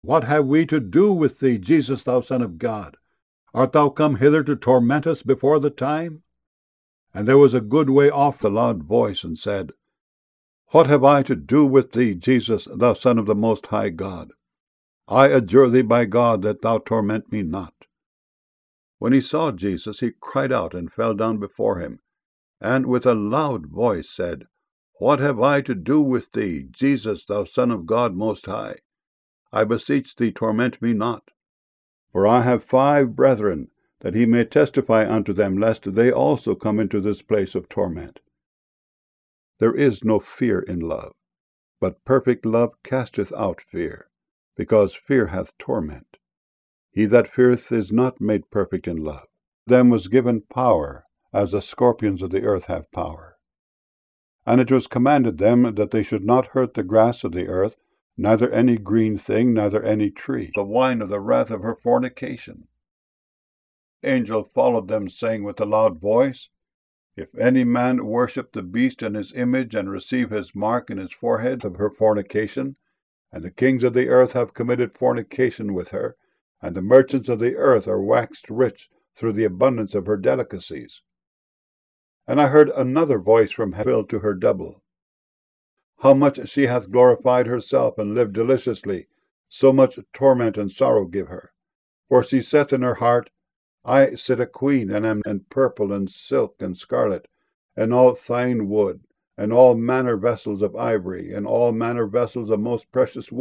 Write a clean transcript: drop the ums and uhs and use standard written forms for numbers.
What have we to do with thee, Jesus, thou Son of God? Art thou come hither to torment us before the time? And there was a good way off the loud voice, and said, What have I to do with thee, Jesus, thou Son of the Most High God? I adjure thee by God that thou torment me not. When he saw Jesus, he cried out and fell down before him, and with a loud voice said, What have I to do with thee, Jesus, thou Son of God Most High? I beseech thee, torment me not. For I have 5 brethren, that he may testify unto them, lest they also come into this place of torment. There is no fear in love, but perfect love casteth out fear, because fear hath torment. He that feareth is not made perfect in love. Them was given power, as the scorpions of the earth have power. And it was commanded them that they should not hurt the grass of the earth, neither any green thing, neither any tree, the wine of the wrath of her fornication. Angel followed them, saying with a loud voice, If any man worship the beast in his image, and receive his mark in his forehead of her fornication, and the kings of the earth have committed fornication with her, and the merchants of the earth are waxed rich through the abundance of her delicacies. And I heard another voice from heaven to her double. How much she hath glorified herself, and lived deliciously, so much torment and sorrow give her. For she saith in her heart, I sit a queen, and am in purple, and silk, and scarlet, and all fine wood, and all manner vessels of ivory, and all manner vessels of most precious wood.